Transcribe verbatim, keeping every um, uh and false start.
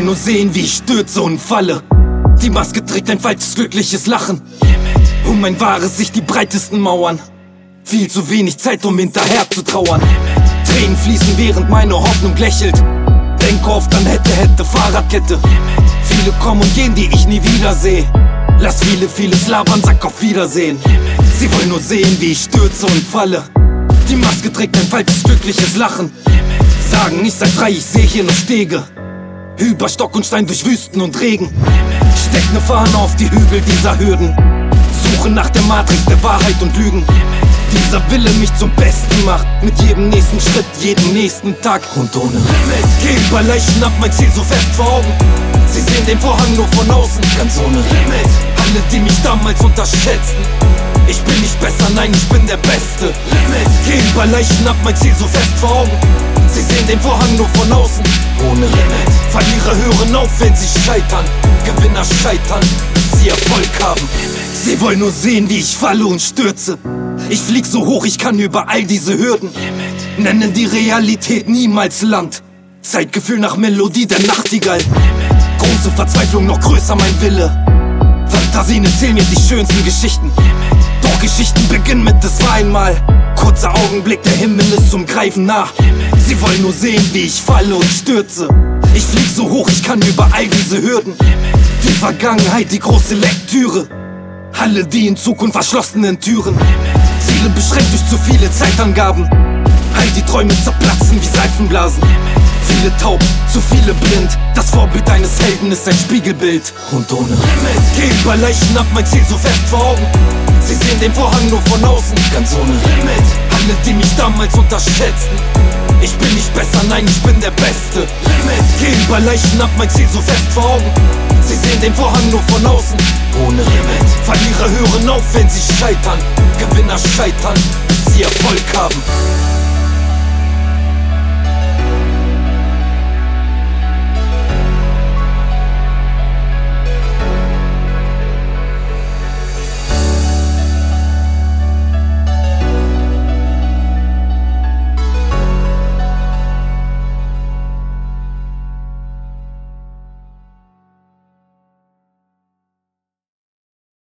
wollen nur sehen, wie ich stürze und falle. Die Maske trägt ein falsches, glückliches Lachen. Um mein wahres Ich die breitesten Mauern. Viel zu wenig Zeit, um hinterher zu trauern. Tränen fließen, während meine Hoffnung lächelt. Denke oft an hätte, hätte, Fahrradkette. Viele kommen und gehen, die ich nie wiedersehe. Lass viele, vieles labern, sag auf Wiedersehen. Sie wollen nur sehen, wie ich stürze und falle. Die Maske trägt ein falsches, glückliches Lachen. Sagen, ich sei frei, ich seh hier nur Stege. Über Stock und Stein, durch Wüsten und Regen. Steck ne Fahne auf die Hügel dieser Hürden. Suche nach der Matrix der Wahrheit und Lügen. Dieser Wille mich zum Besten macht. Mit jedem nächsten Schritt, jedem nächsten Tag. Und ohne Limit. Geh über Leichen ab, mein Ziel so fest vor Augen. Sie sehen den Vorhang nur von außen. Ganz ohne Limit. Alle, die mich damals unterschätzten. Ich bin nicht besser, nein, ich bin der Beste. Limit. Geh über Leichen ab, mein Ziel so fest vor Augen. Sie sehen den Vorhang nur von außen. Ohne Limit. Verlierer hören auf, wenn sie scheitern. Gewinner scheitern, bis sie Erfolg haben. Sie wollen nur sehen, wie ich falle und stürze. Ich flieg so hoch, ich kann über all diese Hürden. Nennen die Realität niemals Land. Zeitgefühl nach Melodie der Nachtigall. Große Verzweiflung, noch größer mein Wille. Fantasien erzählen mir die schönsten Geschichten. Doch Geschichten beginnen mit es war einmal. Kurzer Augenblick, der Himmel ist zum Greifen nah. Sie wollen nur sehen, wie ich falle und stürze. Ich flieg so hoch, ich kann über all diese Hürden. Die Vergangenheit, die große Lektüre. Alle die in Zukunft verschlossenen Türen. Ziele beschränkt durch zu viele Zeitangaben. All die Träume zerplatzen wie Seifenblasen. Viele taub, zu viele blind. Das Vorbild eines Helden ist ein Spiegelbild. Und ohne Limit. Geh über Leichen ab, mein Ziel so fest vor Augen. Sie sehen den Vorhang nur von außen. Ganz ohne Limit. Alle, die mich damals unterschätzten. Ich bin nicht besser, nein, ich bin der Beste. Limit. Geh über Leichen ab, mein Ziel so fest vor Augen. Sie sehen den Vorhang nur von außen. Ohne Limit. Verlierer hören auf, wenn sie scheitern. Gewinner scheitern, bis sie Erfolg haben.